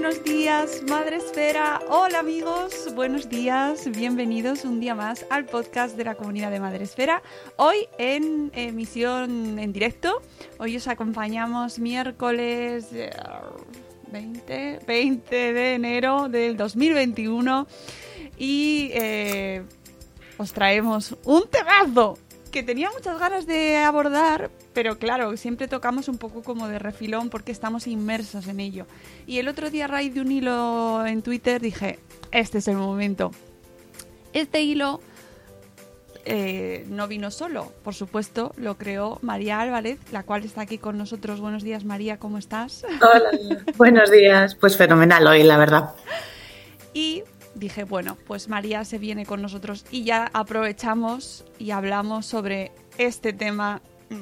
buenos días, Madre Esfera. Hola amigos, buenos días, bienvenidos un día más al podcast de la comunidad de Madre Esfera. Hoy en emisión en directo, hoy os acompañamos miércoles 20 de enero del 2021 y os traemos un temazo que tenía muchas ganas de abordar, pero claro, siempre tocamos un poco como de refilón porque estamos inmersos en ello. Y el otro día, a raíz de un hilo en Twitter, dije, este es el momento. Este hilo no vino solo, por supuesto, lo creó María Álvarez, la cual está aquí con nosotros. Buenos días, María, ¿cómo estás? Hola, buenos días. Pues fenomenal hoy, la verdad. Y dije, bueno, pues María se viene con nosotros y ya aprovechamos y hablamos sobre este tema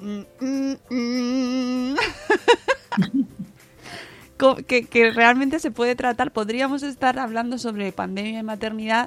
que realmente se puede tratar. Podríamos estar hablando sobre pandemia y maternidad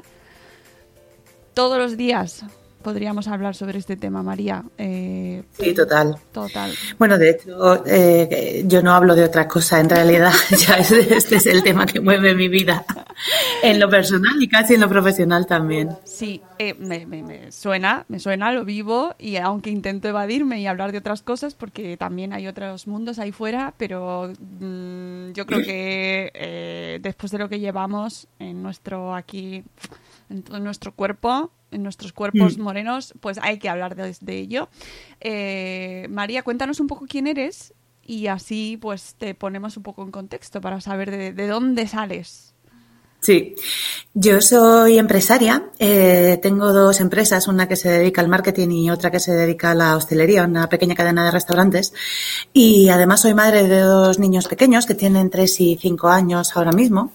todos los días. Podríamos hablar sobre este tema, María. Sí, total. Total. Bueno, de hecho, yo no hablo de otra cosa. En realidad, ya este es el tema que mueve mi vida. En lo personal y casi en lo profesional también. Sí, me suena, lo vivo, y aunque intento evadirme y hablar de otras cosas, porque también hay otros mundos ahí fuera, pero yo creo que después de lo que llevamos en nuestro aquí, en nuestro cuerpo, en nuestros cuerpos morenos, pues hay que hablar de ello. María, cuéntanos un poco quién eres y así pues te ponemos un poco en contexto para saber de dónde sales. Sí, yo soy empresaria, tengo dos empresas, una que se dedica al marketing y otra que se dedica a la hostelería, una pequeña cadena de restaurantes, y además soy madre de dos niños pequeños que tienen 3 y 5 años ahora mismo,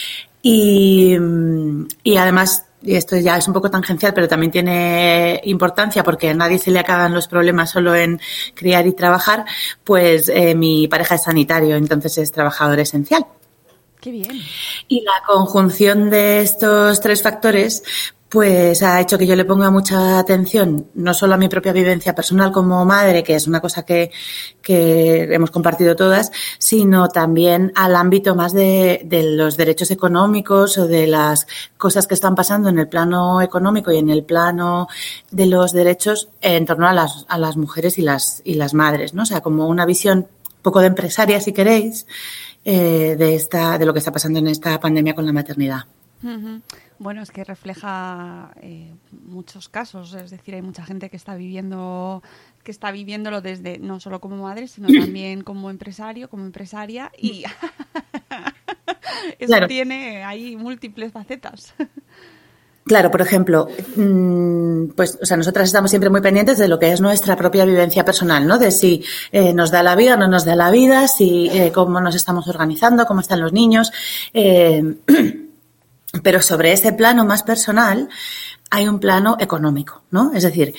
y además, y esto ya es un poco tangencial, pero también tiene importancia porque a nadie se le acaban los problemas solo en criar y trabajar, pues mi pareja es sanitario, entonces es trabajador esencial. ¡Qué bien! Y la conjunción de estos 3 factores pues ha hecho que yo le ponga mucha atención, no solo a mi propia vivencia personal como madre, que es una cosa que hemos compartido todas, sino también al ámbito más de los derechos económicos o de las cosas que están pasando en el plano económico y en el plano de los derechos en torno a las mujeres y las madres, ¿no? O sea, como una visión un poco de empresaria, si queréis, de lo que está pasando en esta pandemia con la maternidad. Uh-huh. Bueno, es que refleja muchos casos, es decir, hay mucha gente que está viviéndolo desde no solo como madre, sino también como empresario, como empresaria, y eso claro. Tiene ahí múltiples facetas. Claro, por ejemplo, pues, o sea, nosotras estamos siempre muy pendientes de lo que es nuestra propia vivencia personal, ¿no? De si nos da la vida o no nos da la vida, si cómo nos estamos organizando, cómo están los niños. Pero sobre ese plano más personal hay un plano económico, ¿no? Es decir,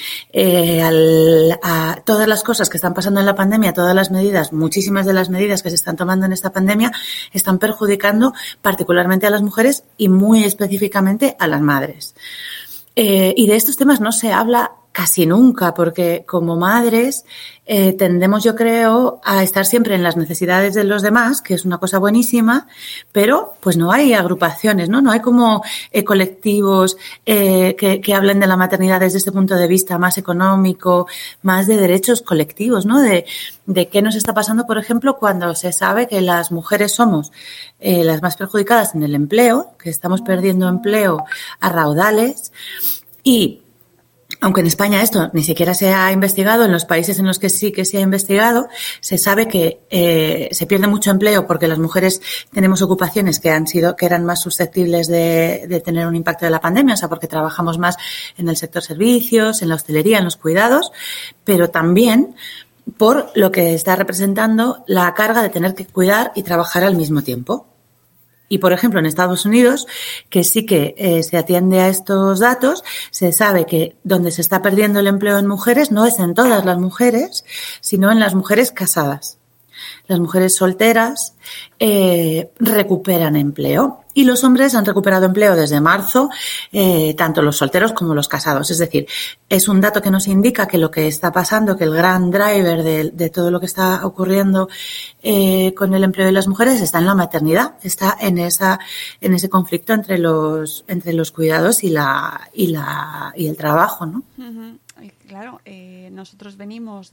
a todas las cosas que están pasando en la pandemia, todas las medidas, muchísimas de las medidas que se están tomando en esta pandemia están perjudicando particularmente a las mujeres y muy específicamente a las madres. Y de estos temas no se habla casi nunca, porque como madres tendemos, yo creo, a estar siempre en las necesidades de los demás, que es una cosa buenísima, pero pues no hay agrupaciones, ¿no? No hay como colectivos que hablen de la maternidad desde este punto de vista más económico, más de derechos colectivos, ¿no? De qué nos está pasando, por ejemplo, cuando se sabe que las mujeres somos las más perjudicadas en el empleo, que estamos perdiendo empleo a raudales y aunque en España esto ni siquiera se ha investigado, en los países en los que sí que se ha investigado, se sabe que se pierde mucho empleo porque las mujeres tenemos ocupaciones que eran más susceptibles de tener un impacto de la pandemia, o sea, porque trabajamos más en el sector servicios, en la hostelería, en los cuidados, pero también por lo que está representando la carga de tener que cuidar y trabajar al mismo tiempo. Y, por ejemplo, en Estados Unidos, que sí que se atiende a estos datos, se sabe que donde se está perdiendo el empleo en mujeres no es en todas las mujeres, sino en las mujeres casadas. Las mujeres solteras recuperan empleo y los hombres han recuperado empleo desde marzo, tanto los solteros como los casados. Es decir, es un dato que nos indica que lo que está pasando, que el gran driver de todo lo que está ocurriendo con el empleo de las mujeres está en la maternidad, está en ese conflicto entre los cuidados y el trabajo, ¿no? Uh-huh. Claro, nosotros venimos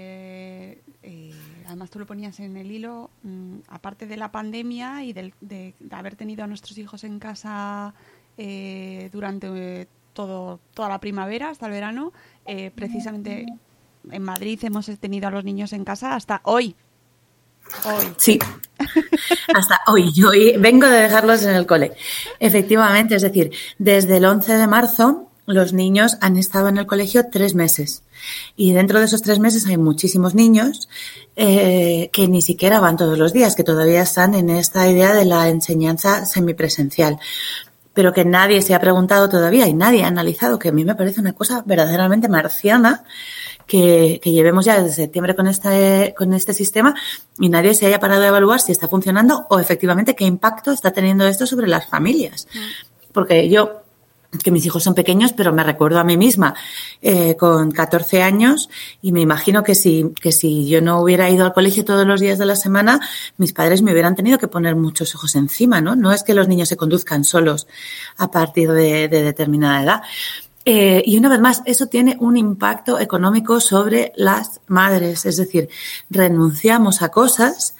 además tú lo ponías en el hilo, aparte de la pandemia y de haber tenido a nuestros hijos en casa durante toda la primavera hasta el verano, precisamente en Madrid hemos tenido a los niños en casa hasta hoy. Sí, hasta hoy. Yo vengo de dejarlos en el cole. Efectivamente, es decir, desde el 11 de marzo los niños han estado en el colegio 3 meses. Y dentro de esos 3 meses hay muchísimos niños que ni siquiera van todos los días, que todavía están en esta idea de la enseñanza semipresencial. Pero que nadie se ha preguntado todavía y nadie ha analizado, que a mí me parece una cosa verdaderamente marciana, que llevemos ya desde septiembre con este sistema y nadie se haya parado a evaluar si está funcionando o efectivamente qué impacto está teniendo esto sobre las familias. Porque yo, que mis hijos son pequeños, pero me recuerdo a mí misma con 14 años y me imagino que si yo no hubiera ido al colegio todos los días de la semana, mis padres me hubieran tenido que poner muchos ojos encima, ¿no? No es que los niños se conduzcan solos a partir de determinada edad. Y una vez más, eso tiene un impacto económico sobre las madres, es decir, renunciamos a cosas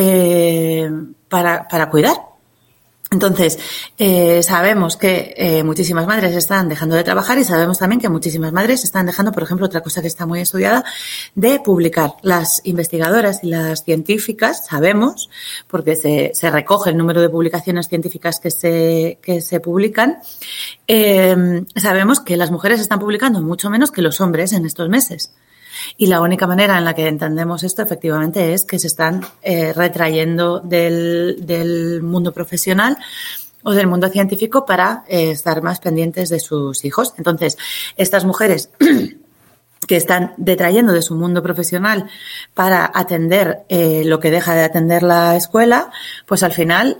para cuidar. Entonces, sabemos que muchísimas madres están dejando de trabajar y sabemos también que muchísimas madres están dejando, por ejemplo, otra cosa que está muy estudiada, de publicar. Las investigadoras y las científicas sabemos, porque se recoge el número de publicaciones científicas que se publican, sabemos que las mujeres están publicando mucho menos que los hombres en estos meses. Y la única manera en la que entendemos esto efectivamente es que se están retrayendo del mundo profesional o del mundo científico para estar más pendientes de sus hijos. Entonces, estas mujeres que están detrayendo de su mundo profesional para atender lo que deja de atender la escuela, pues al final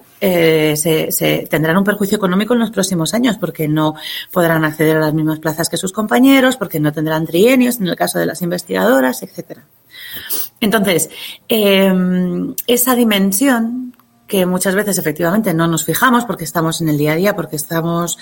se tendrán un perjuicio económico en los próximos años porque no podrán acceder a las mismas plazas que sus compañeros, porque no tendrán trienios en el caso de las investigadoras, etcétera. Entonces, esa dimensión que muchas veces efectivamente no nos fijamos porque estamos en el día a día, porque estamos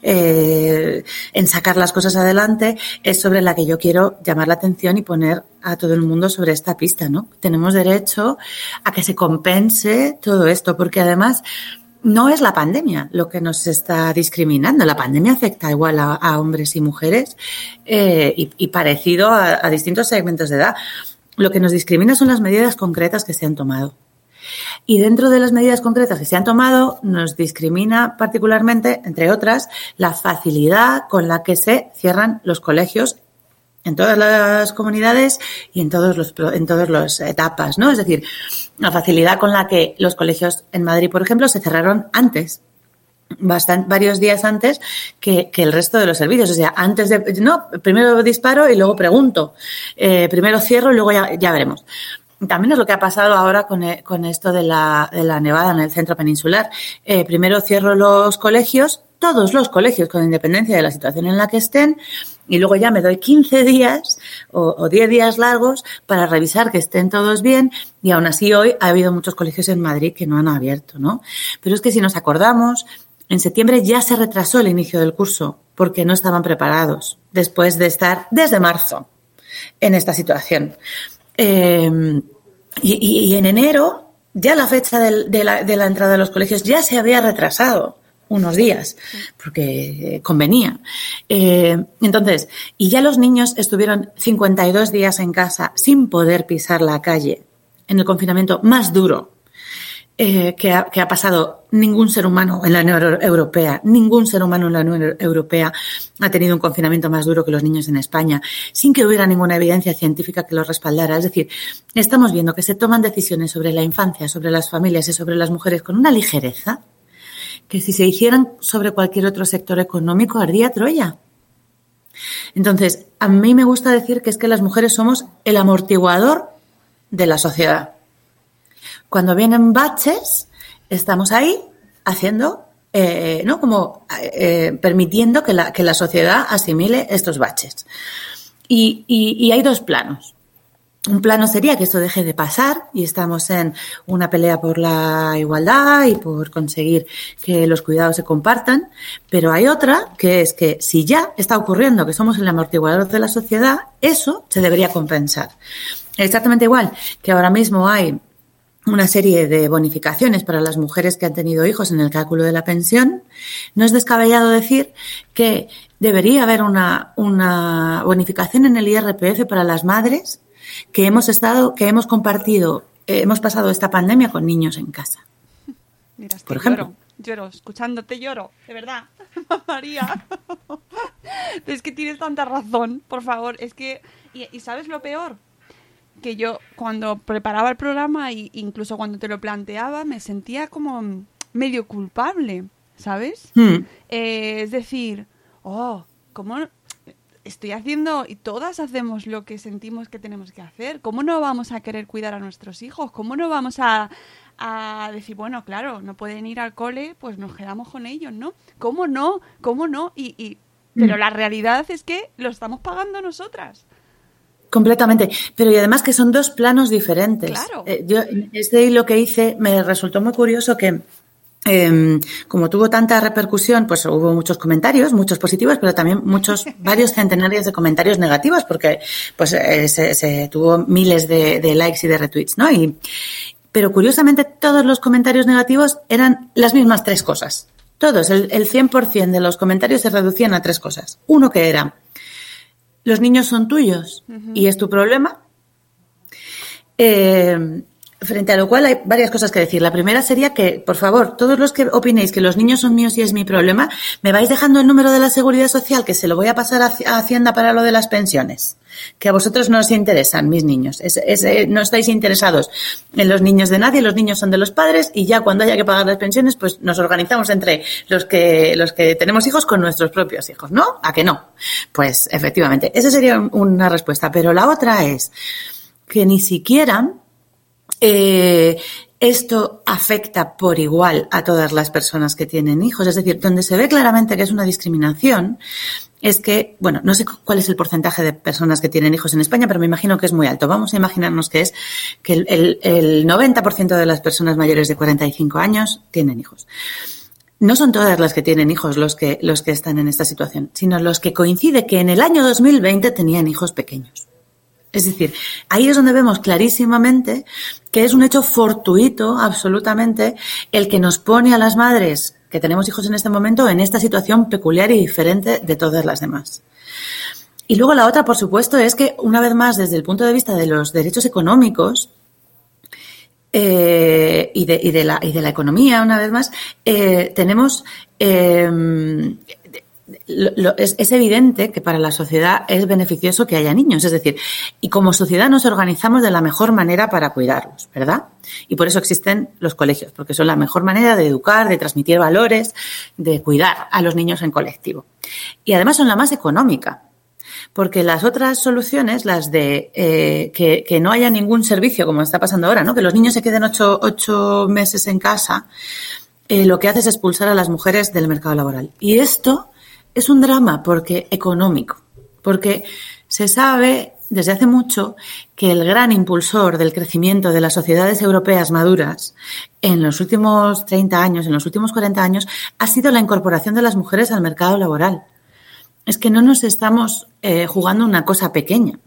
en sacar las cosas adelante, es sobre la que yo quiero llamar la atención y poner a todo el mundo sobre esta pista, ¿no? Tenemos derecho a que se compense todo esto, porque además no es la pandemia lo que nos está discriminando. La pandemia afecta igual a hombres y mujeres y parecido a distintos segmentos de edad. Lo que nos discrimina son las medidas concretas que se han tomado. Y dentro de las medidas concretas que se han tomado, nos discrimina particularmente, entre otras, la facilidad con la que se cierran los colegios en todas las comunidades y en todas las etapas, ¿no? Es decir, la facilidad con la que los colegios en Madrid, por ejemplo, se cerraron antes, varios días antes que el resto de los servicios. O sea, antes primero disparo y luego pregunto. Primero cierro y luego ya veremos. También es lo que ha pasado ahora con esto de la nevada en el centro peninsular. Primero cierro los colegios, todos los colegios, con independencia de la situación en la que estén, y luego ya me doy 15 días o 10 días largos para revisar que estén todos bien, y aún así hoy ha habido muchos colegios en Madrid que no han abierto, ¿no? Pero es que si nos acordamos, en septiembre ya se retrasó el inicio del curso porque no estaban preparados después de estar desde marzo en esta situación. Y en enero ya la fecha de la entrada de los colegios ya se había retrasado unos días porque convenía. Entonces, y ya los niños estuvieron 52 días en casa sin poder pisar la calle en el confinamiento más duro que ha pasado ningún ser humano en la Unión Europea. Ningún ser humano en la Unión Europea ha tenido un confinamiento más duro que los niños en España, sin que hubiera ninguna evidencia científica que lo respaldara. Es decir, estamos viendo que se toman decisiones sobre la infancia, sobre las familias y sobre las mujeres con una ligereza que si se hicieran sobre cualquier otro sector económico ardía Troya. Entonces, a mí me gusta decir que es que las mujeres somos el amortiguador de la sociedad. cuando vienen baches, estamos ahí haciendo, ¿no? Como permitiendo que la sociedad asimile estos baches. Y hay dos planos. Un plano sería que esto deje de pasar y estamos en una pelea por la igualdad y por conseguir que los cuidados se compartan, pero hay otra que es que si ya está ocurriendo que somos el amortiguador de la sociedad, eso se debería compensar. Exactamente igual que ahora mismo hay una serie de bonificaciones para las mujeres que han tenido hijos en el cálculo de la pensión, no es descabellado decir que debería haber una bonificación en el IRPF para las madres que hemos compartido, hemos pasado esta pandemia con niños en casa. Mira, por ejemplo. Lloro, escuchándote lloro, de verdad, María. Es que tienes tanta razón, por favor. Es que, y ¿sabes lo peor? Que yo cuando preparaba el programa e incluso cuando te lo planteaba me sentía como medio culpable, ¿sabes? Es decir, ¿cómo estoy haciendo? Y todas hacemos lo que sentimos que tenemos que hacer. ¿Cómo no vamos a querer cuidar a nuestros hijos? ¿Cómo no vamos a decir, bueno, claro, no pueden ir al cole, pues nos quedamos con ellos, ¿no? ¿Cómo no? Pero la realidad es que lo estamos pagando nosotras. Completamente, pero y además que son dos planos diferentes. Claro. Yo lo que hice me resultó muy curioso que como tuvo tanta repercusión, pues hubo muchos comentarios, muchos positivos, pero también varios centenarios de comentarios negativos, porque pues se tuvo miles de likes y de retweets, ¿no? Pero curiosamente todos los comentarios negativos eran las mismas tres cosas. Todos, el 100% de los comentarios se reducían a tres cosas. Uno que era: los niños son tuyos y es tu problema. Frente a lo cual hay varias cosas que decir. La primera sería que, por favor, todos los que opinéis que los niños son míos y es mi problema, me vais dejando el número de la Seguridad Social, que se lo voy a pasar a Hacienda para lo de las pensiones. Que a vosotros no os interesan mis niños. No estáis interesados en los niños de nadie, los niños son de los padres y ya cuando haya que pagar las pensiones, pues nos organizamos entre los que tenemos hijos con nuestros propios hijos, ¿no? ¿A que no? Pues efectivamente, esa sería una respuesta. Pero la otra es que ni siquiera esto afecta por igual a todas las personas que tienen hijos. Es decir, donde se ve claramente que es una discriminación es que, bueno, no sé cuál es el porcentaje de personas que tienen hijos en España, pero me imagino que es muy alto. Vamos a imaginarnos que es que el 90% de las personas mayores de 45 años tienen hijos. No son todas las que tienen hijos los que están en esta situación, sino los que coincide que en el año 2020 tenían hijos pequeños. Es decir, ahí es donde vemos clarísimamente que es un hecho fortuito, absolutamente, el que nos pone a las madres que tenemos hijos en este momento en esta situación peculiar y diferente de todas las demás. Y luego la otra, por supuesto, es que, una vez más, desde el punto de vista de los derechos económicos y de la economía, una vez más, tenemos... Es evidente que para la sociedad es beneficioso que haya niños, es decir, y como sociedad nos organizamos de la mejor manera para cuidarlos, ¿verdad? Y por eso existen los colegios, porque son la mejor manera de educar, de transmitir valores, de cuidar a los niños en colectivo. Y además son la más económica, porque las otras soluciones, las de que no haya ningún servicio, como está pasando ahora, ¿no? Que los niños se queden 8 meses en casa, lo que hace es expulsar a las mujeres del mercado laboral. Y esto es un drama económico, porque se sabe desde hace mucho que el gran impulsor del crecimiento de las sociedades europeas maduras en los últimos 30 años, en los últimos 40 años, ha sido la incorporación de las mujeres al mercado laboral. Es que no nos estamos jugando una cosa pequeña.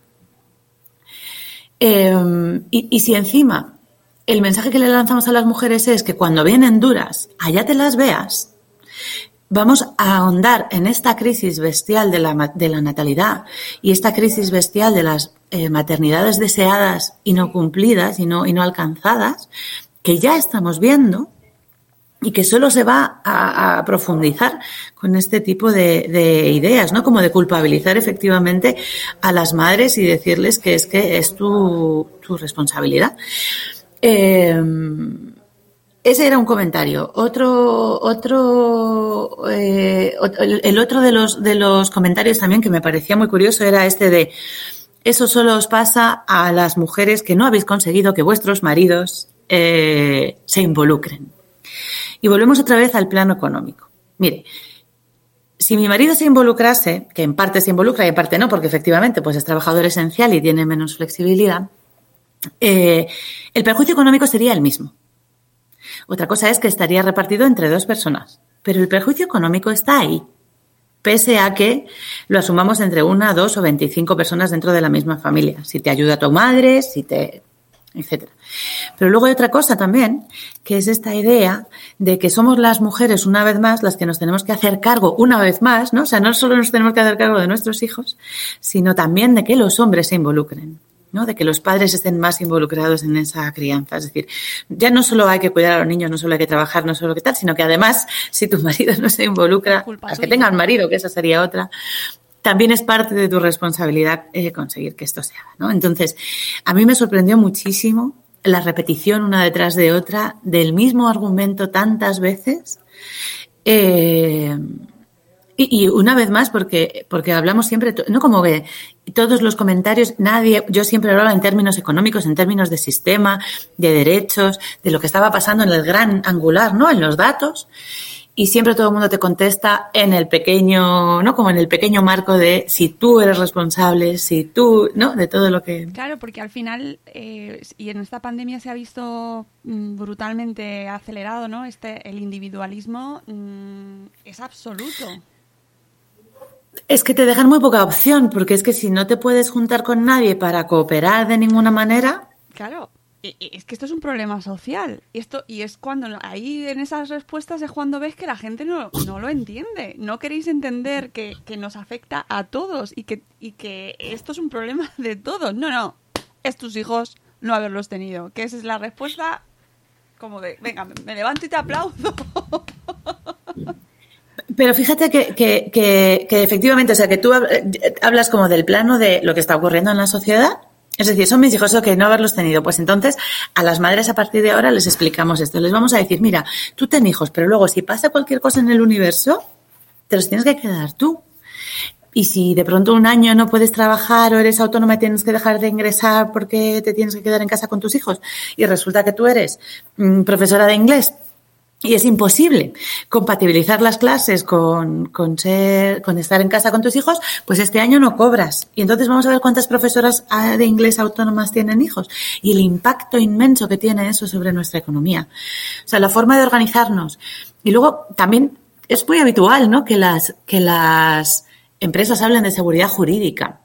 Y si encima el mensaje que le lanzamos a las mujeres es que cuando vienen duras, allá te las veas, vamos a ahondar en esta crisis bestial de la natalidad y esta crisis bestial de las maternidades deseadas y no cumplidas y no alcanzadas, que ya estamos viendo y que solo se va a profundizar con este tipo de ideas, ¿no? Como de culpabilizar efectivamente a las madres y decirles que es tu responsabilidad. Ese era un comentario. El otro de los comentarios también que me parecía muy curioso era este de: eso solo os pasa a las mujeres que no habéis conseguido que vuestros maridos se involucren. Y volvemos otra vez al plano económico. Mire, si mi marido se involucrase, que en parte se involucra y en parte no, porque efectivamente pues es trabajador esencial y tiene menos flexibilidad, el perjuicio económico sería el mismo. Otra cosa es que estaría repartido entre 2 personas, pero el perjuicio económico está ahí, pese a que lo asumamos entre 1, 2 o 25 personas dentro de la misma familia. Si te ayuda tu madre, etcétera. Pero luego hay otra cosa también, que es esta idea de que somos las mujeres una vez más las que nos tenemos que hacer cargo una vez más, ¿no? O sea, no solo nos tenemos que hacer cargo de nuestros hijos, sino también de que los hombres se involucren, ¿no? De que los padres estén más involucrados en esa crianza. Es decir, ya no solo hay que cuidar a los niños, no solo hay que trabajar, no solo que tal, sino que además, si tu marido no se involucra, las que tengan marido, que esa sería otra, también es parte de tu responsabilidad conseguir que esto se haga, ¿no? Entonces, a mí me sorprendió muchísimo la repetición una detrás de otra del mismo argumento tantas veces. Y una vez más, porque hablamos siempre, no como que todos los comentarios, yo siempre hablaba en términos económicos, en términos de sistema, de derechos, de lo que estaba pasando en el gran angular, ¿no? En los datos. Y siempre todo el mundo te contesta en el pequeño, ¿no? Como en el pequeño marco de si tú eres responsable, si tú, ¿no? De todo lo que... Claro, porque al final, y en esta pandemia se ha visto brutalmente acelerado, ¿no? El individualismo es absoluto. Es que te dejan muy poca opción, porque es que si no te puedes juntar con nadie para cooperar de ninguna manera... Claro. Es que esto es un problema social. Y es cuando ahí en esas respuestas es cuando ves que la gente no lo entiende. No queréis entender que nos afecta a todos y que esto es un problema de todos. No. Es tus hijos no haberlos tenido. Que esa es la respuesta como de, venga, me levanto y te aplaudo. Pero fíjate que efectivamente, o sea, que tú hablas como del plano de lo que está ocurriendo en la sociedad. Es decir, son mis hijos, que no haberlos tenido. Pues entonces, a las madres a partir de ahora les explicamos esto. Les vamos a decir, mira, tú ten hijos, pero luego si pasa cualquier cosa en el universo, te los tienes que quedar tú. Y si de pronto un año no puedes trabajar o eres autónoma y tienes que dejar de ingresar porque te tienes que quedar en casa con tus hijos y resulta que tú eres profesora de inglés, y es imposible compatibilizar las clases con estar en casa con tus hijos, pues este año no cobras. Y entonces vamos a ver cuántas profesoras de inglés autónomas tienen hijos y el impacto inmenso que tiene eso sobre nuestra economía. O sea, la forma de organizarnos. Y luego también es muy habitual, ¿no? Que las empresas hablen de seguridad jurídica.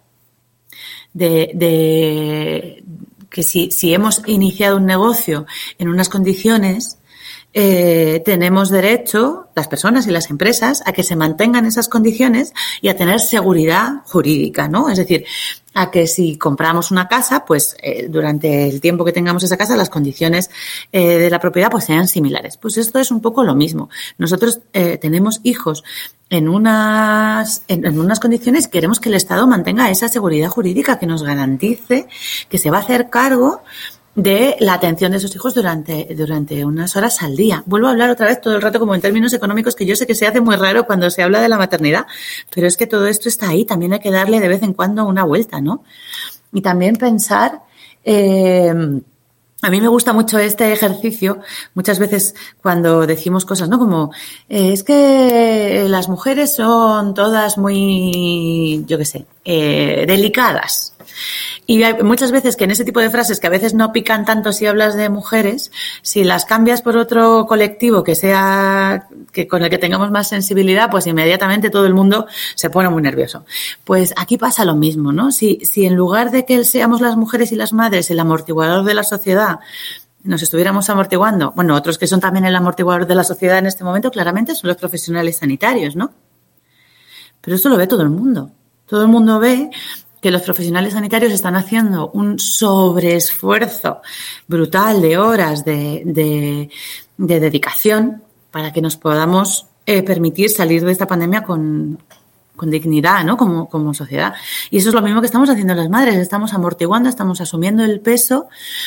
De que si hemos iniciado un negocio en unas condiciones, tenemos derecho, las personas y las empresas, a que se mantengan esas condiciones y a tener seguridad jurídica, ¿no? Es decir, a que si compramos una casa, pues durante el tiempo que tengamos esa casa, las condiciones de la propiedad pues sean similares. Pues esto es un poco lo mismo. Nosotros tenemos hijos en unas condiciones, queremos que el Estado mantenga esa seguridad jurídica que nos garantice que se va a hacer cargo de la atención de sus hijos durante unas horas al día. Vuelvo a hablar otra vez todo el rato como en términos económicos, que yo sé que se hace muy raro cuando se habla de la maternidad, pero es que todo esto está ahí, también hay que darle de vez en cuando una vuelta, ¿no? Y también pensar, a mí me gusta mucho este ejercicio, muchas veces cuando decimos cosas, ¿no? Como, es que las mujeres son todas muy, yo qué sé, delicadas. Y hay muchas veces que en ese tipo de frases que a veces no pican tanto si hablas de mujeres, si las cambias por otro colectivo que con el que tengamos más sensibilidad, pues inmediatamente todo el mundo se pone muy nervioso. Pues aquí pasa lo mismo, ¿no? Si en lugar de que seamos las mujeres y las madres el amortiguador de la sociedad, nos estuviéramos amortiguando, bueno, otros que son también el amortiguador de la sociedad en este momento, claramente son los profesionales sanitarios, ¿no? Pero esto lo ve todo el mundo. Todo el mundo ve que los profesionales sanitarios están haciendo un sobreesfuerzo brutal de horas de dedicación para que nos podamos permitir salir de esta pandemia con dignidad, ¿no? Como sociedad. Y eso es lo mismo que estamos haciendo las madres. Estamos amortiguando, estamos asumiendo el peso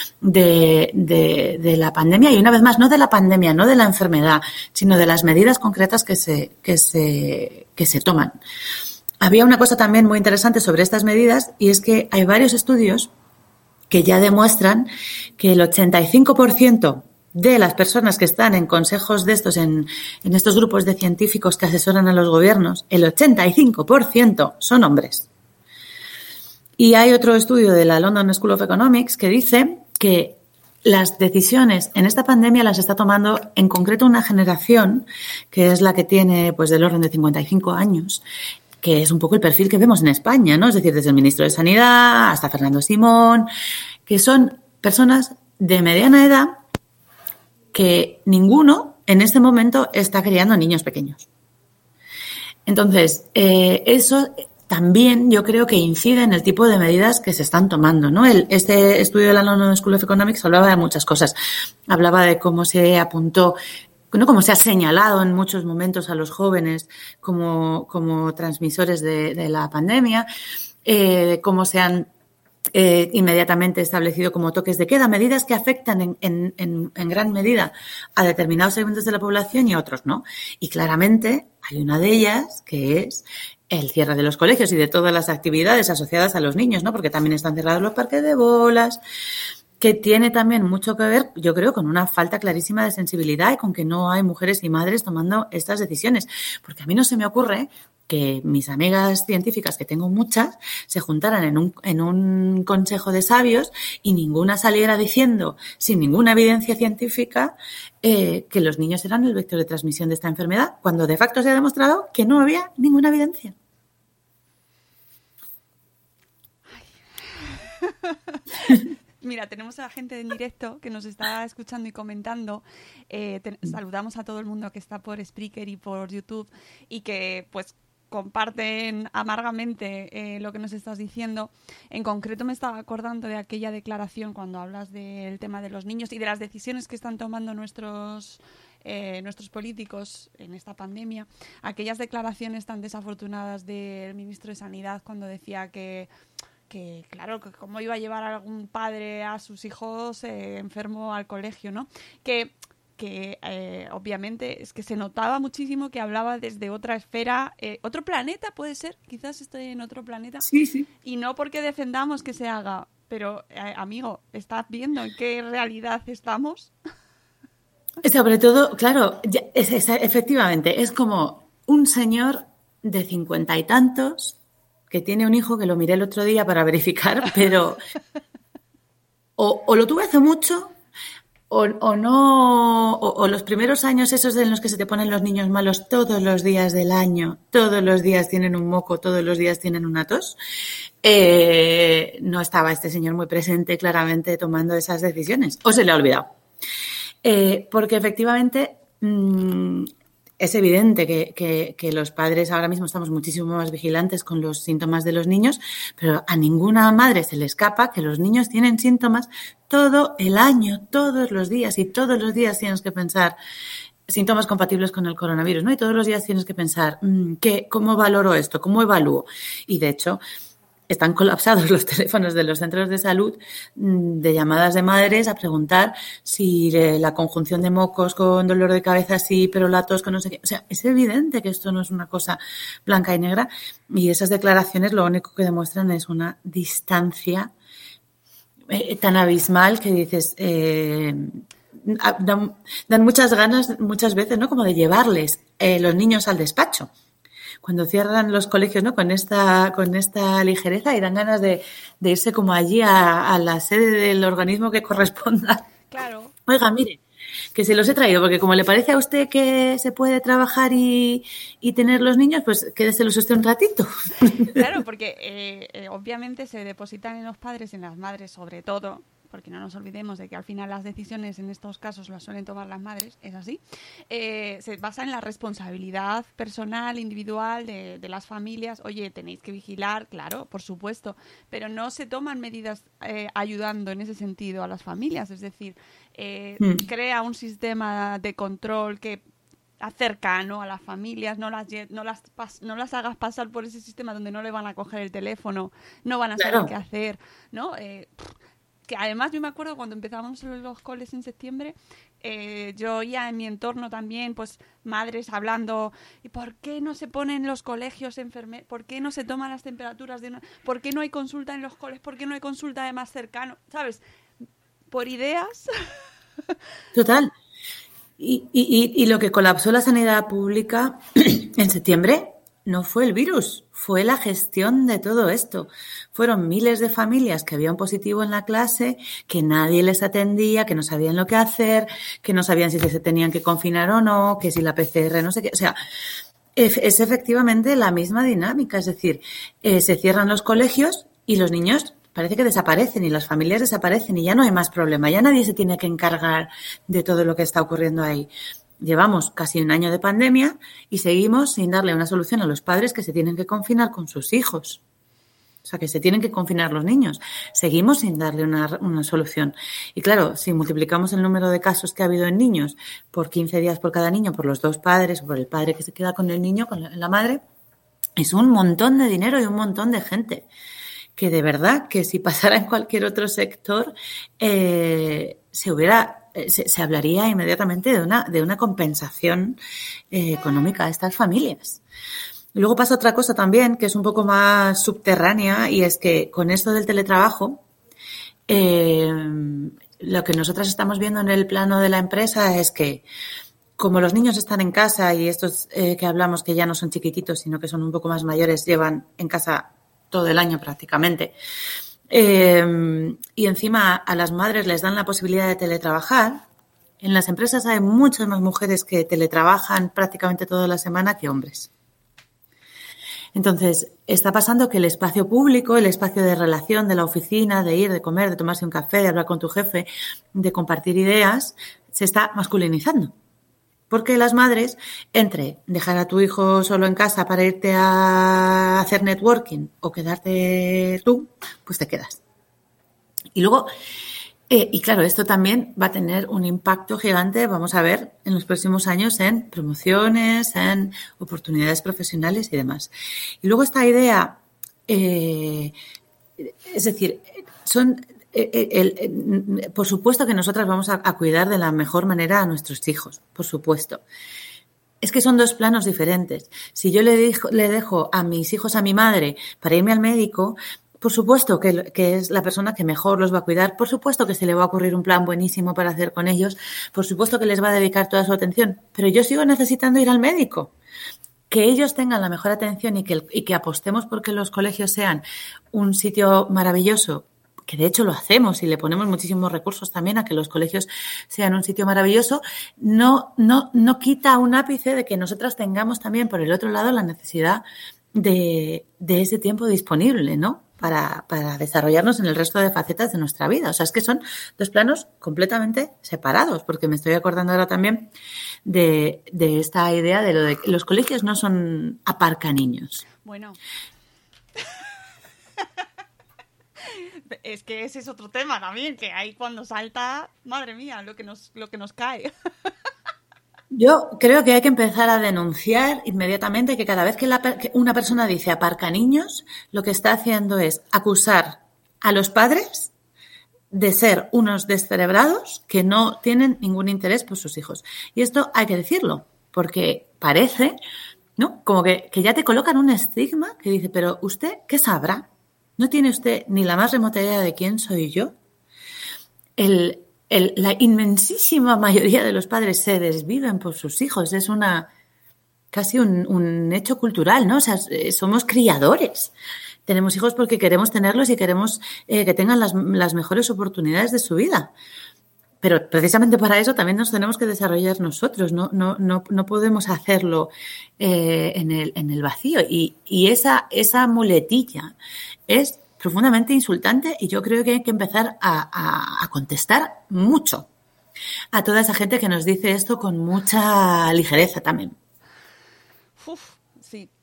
de la pandemia y una vez más, no de la pandemia, no de la enfermedad, sino de las medidas concretas que se toman. Había una cosa también muy interesante sobre estas medidas y es que hay varios estudios que ya demuestran que el 85% de las personas que están en consejos de estos, en estos grupos de científicos que asesoran a los gobiernos, el 85% son hombres. Y hay otro estudio de la London School of Economics que dice que las decisiones en esta pandemia las está tomando en concreto una generación que es la que tiene pues del orden de 55 años, que es un poco el perfil que vemos en España, ¿no? Es decir, desde el ministro de Sanidad hasta Fernando Simón, que son personas de mediana edad que ninguno en este momento está criando niños pequeños. Entonces, eso también yo creo que incide en el tipo de medidas que se están tomando, ¿no? Este estudio de la London School of Economics hablaba de muchas cosas. Hablaba de cómo se apuntó, ¿no? Cómo se ha señalado en muchos momentos a los jóvenes como transmisores de la pandemia, cómo se han inmediatamente establecido como toques de queda, medidas que afectan en gran medida a determinados segmentos de la población y a otros no. Y claramente hay una de ellas que es el cierre de los colegios y de todas las actividades asociadas a los niños, ¿no? Porque también están cerrados los parques de bolas, que tiene también mucho que ver, yo creo, con una falta clarísima de sensibilidad y con que no hay mujeres y madres tomando estas decisiones. Porque a mí no se me ocurre que mis amigas científicas, que tengo muchas, se juntaran en un consejo de sabios y ninguna saliera diciendo, sin ninguna evidencia científica, que los niños eran el vector de transmisión de esta enfermedad, cuando de facto se ha demostrado que no había ninguna evidencia. Mira, tenemos a la gente en directo que nos está escuchando y comentando. Saludamos a todo el mundo que está por Spreaker y por YouTube y que pues comparten amargamente lo que nos estás diciendo. En concreto me estaba acordando de aquella declaración cuando hablas del tema de los niños y de las decisiones que están tomando nuestros políticos en esta pandemia. Aquellas declaraciones tan desafortunadas del ministro de Sanidad cuando decía que claro, que cómo iba a llevar a algún padre a sus hijos enfermo al colegio, ¿no? Que obviamente es que se notaba muchísimo que hablaba desde otra esfera, otro planeta puede ser, quizás estoy en otro planeta. Sí. Y no porque defendamos que se haga, pero amigo, ¿estás viendo en qué realidad estamos? Sobre todo, claro, efectivamente, es como un señor de 50 y tantos que tiene un hijo que lo miré el otro día para verificar, pero o lo tuve hace mucho o no, o los primeros años esos en los que se te ponen los niños malos todos los días del año, todos los días tienen un moco, todos los días tienen una tos, no estaba este señor muy presente claramente tomando esas decisiones, o se le ha olvidado. Porque efectivamente es evidente que los padres ahora mismo estamos muchísimo más vigilantes con los síntomas de los niños, pero a ninguna madre se le escapa que los niños tienen síntomas todo el año, todos los días, y todos los días tienes que pensar síntomas compatibles con el coronavirus, ¿no? Y todos los días tienes que pensar, ¿cómo valoro esto? ¿Cómo evalúo? Y de hecho, están colapsados los teléfonos de los centros de salud de llamadas de madres a preguntar si la conjunción de mocos con dolor de cabeza sí, pero la tos con no sé qué. O sea, es evidente que esto no es una cosa blanca y negra y esas declaraciones lo único que demuestran es una distancia tan abismal que dices... dan muchas ganas muchas veces, ¿no? Como de llevarles los niños al despacho. Cuando cierran los colegios, ¿no? Con esta ligereza y dan ganas de irse como allí a la sede del organismo que corresponda. Claro. Oiga, mire, que se los he traído, porque como le parece a usted que se puede trabajar y tener los niños, pues quédeselos usted un ratito. Claro, porque obviamente se depositan en los padres, en las madres sobre todo, porque no nos olvidemos de que al final las decisiones en estos casos las suelen tomar las madres, es así, se basa en la responsabilidad personal, individual de las familias. Oye, tenéis que vigilar, claro, por supuesto, pero no se toman medidas ayudando en ese sentido a las familias, es decir, crea un sistema de control que cercano a las familias, no las hagas pasar por ese sistema donde no le van a coger el teléfono, no van a saber qué hacer, ¿no? Que además yo me acuerdo cuando empezábamos los coles en septiembre, yo oía en mi entorno también, pues madres hablando, ¿y por qué no se ponen en los colegios enfermeros? ¿Por qué no se toman las temperaturas ¿Por qué no hay consulta en los colegios? ¿Por qué no hay consulta de más cercano? ¿Sabes? Por ideas. Total. Y lo que colapsó la sanidad pública en septiembre no fue el virus, fue la gestión de todo esto. Fueron miles de familias que había un positivo en la clase, que nadie les atendía, que no sabían lo que hacer, que no sabían si se tenían que confinar o no, que si la PCR, no sé qué. O sea, es efectivamente la misma dinámica. Es decir, se cierran los colegios y los niños parece que desaparecen y las familias desaparecen y ya no hay más problema. Ya nadie se tiene que encargar de todo lo que está ocurriendo ahí. Llevamos casi un año de pandemia y seguimos sin darle una solución a los padres que se tienen que confinar con sus hijos. O sea, que se tienen que confinar los niños. Seguimos sin darle una solución. Y claro, si multiplicamos el número de casos que ha habido en niños por 15 días por cada niño, por los dos padres, por el padre que se queda con el niño, con la madre, es un montón de dinero y un montón de gente. Que de verdad que si pasara en cualquier otro sector se hablaría inmediatamente de una compensación económica a estas familias. Y luego pasa otra cosa también que es un poco más subterránea y es que con esto del teletrabajo lo que nosotras estamos viendo en el plano de la empresa es que como los niños están en casa y estos que hablamos que ya no son chiquititos sino que son un poco más mayores llevan en casa todo el año prácticamente. Y encima a las madres les dan la posibilidad de teletrabajar. En las empresas hay muchas más mujeres que teletrabajan prácticamente toda la semana que hombres. Entonces, está pasando que el espacio público, el espacio de relación de la oficina, de ir, de comer, de tomarse un café, de hablar con tu jefe, de compartir ideas, se está masculinizando. Porque las madres, entre dejar a tu hijo solo en casa para irte a hacer networking o quedarte tú, pues te quedas. Y luego, y claro, esto también va a tener un impacto gigante, vamos a ver, en los próximos años en promociones, en oportunidades profesionales y demás. Y luego esta idea, es decir, por supuesto que nosotras vamos a cuidar de la mejor manera a nuestros hijos, por supuesto. Es que son dos planos diferentes. Si yo le dejo a mis hijos a mi madre para irme al médico, por supuesto que es la persona que mejor los va a cuidar, por supuesto que se le va a ocurrir un plan buenísimo para hacer con ellos, por supuesto que les va a dedicar toda su atención, pero yo sigo necesitando ir al médico. Que ellos tengan la mejor atención y que apostemos porque los colegios sean un sitio maravilloso, que de hecho lo hacemos y le ponemos muchísimos recursos también a que los colegios sean un sitio maravilloso, no quita un ápice de que nosotras tengamos también por el otro lado la necesidad de ese tiempo disponible, ¿no? Para desarrollarnos en el resto de facetas de nuestra vida. O sea, es que son dos planos completamente separados, porque me estoy acordando ahora también de esta idea de lo de que los colegios no son aparcaniños. Bueno. Es que ese es otro tema también, que ahí cuando salta, madre mía, lo que nos cae. Yo creo que hay que empezar a denunciar inmediatamente que cada vez que una persona dice aparca niños, lo que está haciendo es acusar a los padres de ser unos descerebrados que no tienen ningún interés por sus hijos. Y esto hay que decirlo, porque parece, ¿no? Como que ya te colocan un estigma que dice, pero ¿usted qué sabrá? ¿No tiene usted ni la más remota idea de quién soy yo? La inmensísima mayoría de los padres se desviven por sus hijos. Es casi un hecho cultural, ¿no? O sea, somos criadores. Tenemos hijos porque queremos tenerlos y queremos que tengan las mejores oportunidades de su vida. Pero precisamente para eso también nos tenemos que desarrollar nosotros. No podemos hacerlo en el vacío. Y esa muletilla es profundamente insultante y yo creo que hay que empezar a contestar mucho a toda esa gente que nos dice esto con mucha ligereza también. Sí.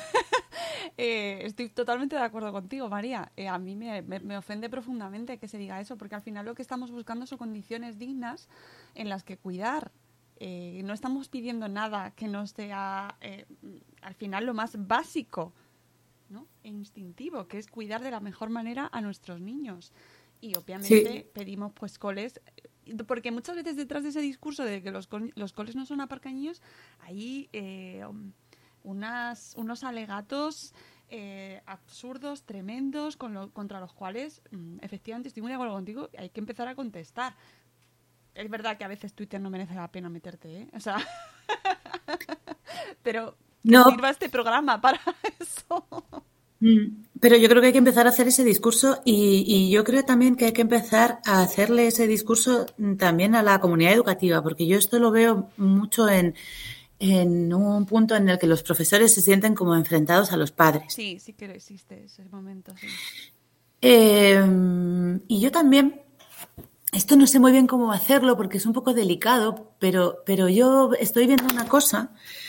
Estoy totalmente de acuerdo contigo, María. A mí me ofende profundamente que se diga eso, porque al final lo que estamos buscando son condiciones dignas en las que cuidar. No estamos pidiendo nada que no sea, al final, lo más básico, ¿no? E instintivo, que es cuidar de la mejor manera a nuestros niños. Y obviamente pedimos pues coles porque muchas veces detrás de ese discurso de que los coles no son aparcañillos, hay unos alegatos absurdos, tremendos, contra los cuales, efectivamente, estoy muy de acuerdo contigo, hay que empezar a contestar. Es verdad que a veces Twitter no merece la pena meterte, ¿eh? O sea, pero que sirva este programa para eso. Pero yo creo que hay que empezar a hacer ese discurso y yo creo también que hay que empezar a hacerle ese discurso también a la comunidad educativa, porque yo esto lo veo mucho en un punto en el que los profesores se sienten como enfrentados a los padres. Sí, sí que existe ese momento, sí. Y yo también, esto no sé muy bien cómo hacerlo porque es un poco delicado, pero yo estoy viendo una cosa.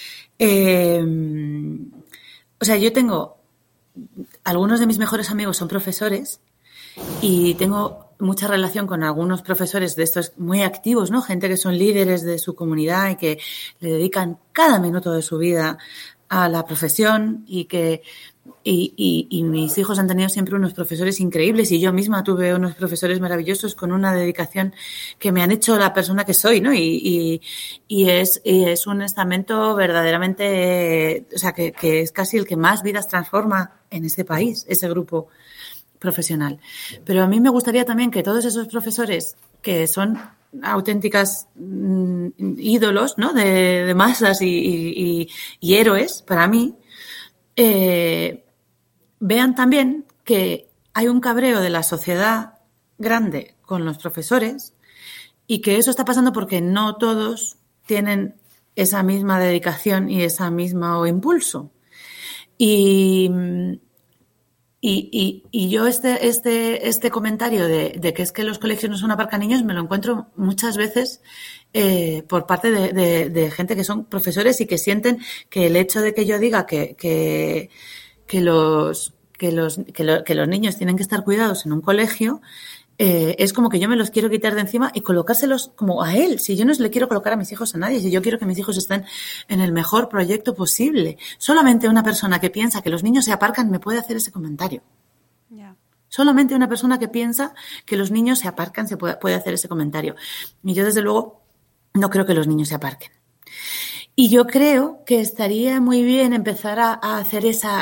O sea, yo tengo... Algunos de mis mejores amigos son profesores y tengo mucha relación con algunos profesores de estos muy activos, ¿no? Gente que son líderes de su comunidad y que le dedican cada minuto de su vida a la profesión y mis hijos han tenido siempre unos profesores increíbles y yo misma tuve unos profesores maravillosos con una dedicación que me han hecho la persona que soy, ¿no? Y es un estamento verdaderamente, o sea, que es casi el que más vidas transforma en este país, ese grupo profesional. Pero a mí me gustaría también que todos esos profesores que son auténticas ídolos, ¿no? de masas y héroes para mí, vean también que hay un cabreo de la sociedad grande con los profesores y que eso está pasando porque no todos tienen esa misma dedicación y ese mismo impulso. Y yo este comentario de que es que los colegios no son aparcaniños me lo encuentro muchas veces por parte de gente que son profesores y que sienten que el hecho de que yo diga que los niños tienen que estar cuidados en un colegio es como que yo me los quiero quitar de encima y colocárselos como a él. Si yo no le quiero colocar a mis hijos a nadie, si yo quiero que mis hijos estén en el mejor proyecto posible. Solamente una persona que piensa que los niños se aparcan me puede hacer ese comentario. Yeah. Solamente una persona que piensa que los niños se aparcan puede hacer ese comentario. Y yo, desde luego, no creo que los niños se aparquen. Y yo creo que estaría muy bien empezar a hacer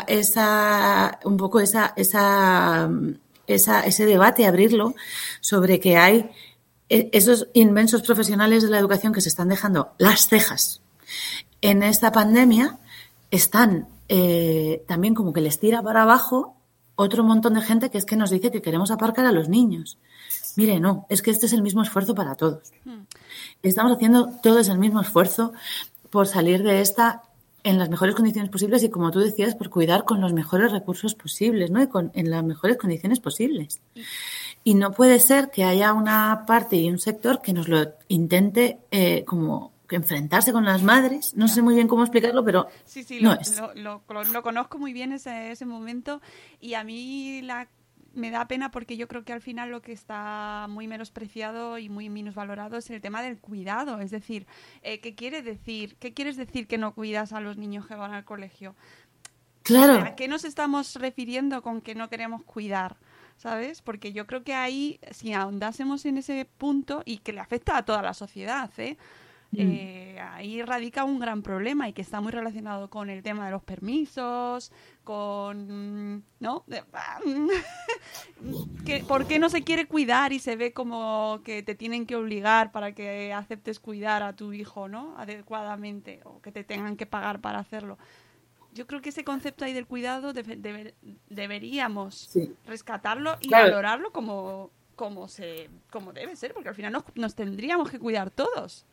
ese debate, abrirlo, sobre que hay esos inmensos profesionales de la educación que se están dejando las cejas en esta pandemia, están también como que les tira para abajo otro montón de gente que es que nos dice que queremos aparcar a los niños. Mire, no, es que este es el mismo esfuerzo para todos. Estamos haciendo todos el mismo esfuerzo por salir de esta en las mejores condiciones posibles y, como tú decías, por cuidar con los mejores recursos posibles, ¿no? En las mejores condiciones posibles. Y no puede ser que haya una parte y un sector que nos lo intente como enfrentarse con las madres. No sé muy bien cómo explicarlo, pero sí, no es. Lo conozco muy bien ese momento y a mí me da pena porque yo creo que al final lo que está muy menospreciado y muy minusvalorado es el tema del cuidado. Es decir, ¿qué quieres decir que no cuidas a los niños que van al colegio? Claro. ¿A qué nos estamos refiriendo con que no queremos cuidar? ¿Sabes? Porque yo creo que ahí, si ahondásemos en ese punto y que le afecta a toda la sociedad, ahí radica un gran problema y que está muy relacionado con el tema de los permisos, con... ¿no? ¿Por qué no se quiere cuidar y se ve como que te tienen que obligar para que aceptes cuidar a tu hijo, ¿no? Adecuadamente, o que te tengan que pagar para hacerlo? Yo creo que ese concepto ahí del cuidado deberíamos rescatarlo y valorarlo como debe ser, porque al final nos tendríamos que cuidar todos.